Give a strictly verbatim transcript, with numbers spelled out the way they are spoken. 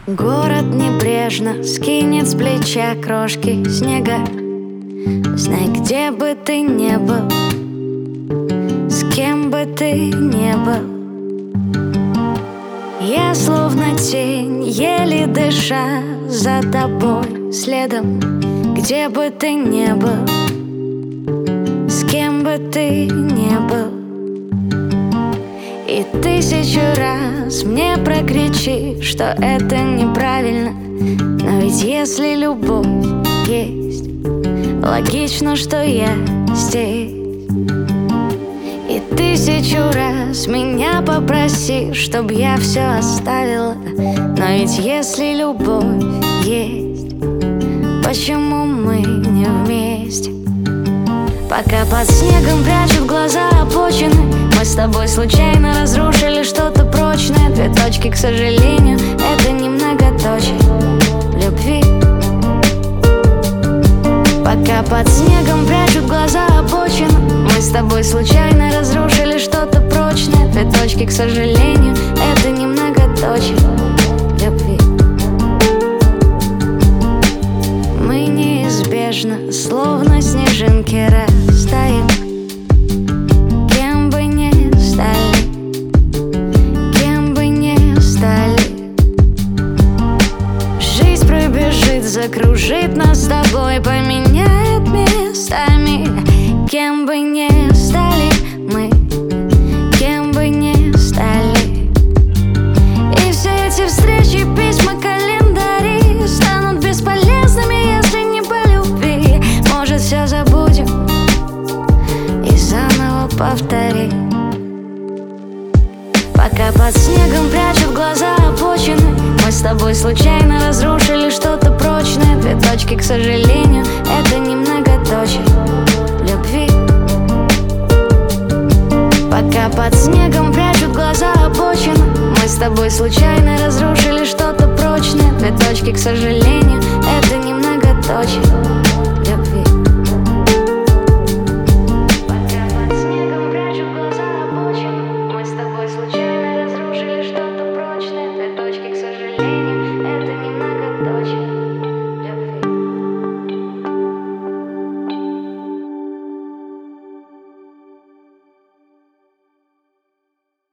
Город небрежно скинет с плеча крошки снега. Знай, где бы ты не был, с кем бы ты не был, я словно тень, еле дыша за тобой следом. Где бы ты не был, с кем бы ты не был, и тысячу раз мне прокричи, что это неправильно. Но ведь если любовь есть, логично, что я здесь. И тысячу раз меня попроси, чтоб я все оставила. Но ведь если любовь есть, почему мы не вместе? Пока под снегом прячут глаза обочины, мы с тобой случайно разрушили что-то прочное. Две точки, к сожалению, это не многоточие любви. Пока под снегом прячут глаза обочины, мы с тобой случайно разрушили что-то прочное. Две точки, к сожалению, это не многоточие любви. Мы неизбежно, словно снежинки, растаем. Кем бы ни стали, кем бы ни стали, жизнь пробежит, закружит нас с тобой, поменяет местами. Кем бы ни стали мы, кем бы ни стали, и все эти встречи, письма, календари станут бесполезными, если не по любви. Может, все забудем и заново повтори. Пока под снегом прячут глаза обочины, мы с тобой случайно разрушили что-то прочное. Две точки, к сожалению, это не многоточие любви. Пока под снегом прячут глаза обочины, мы с тобой случайно разрушили что-то прочное. Две точки, к сожалению, это не многоточие любви. Пока под снегом прячут глаза обочины, мы с тобой случайно разрушили что-то прочное. Две точки, к сожалению.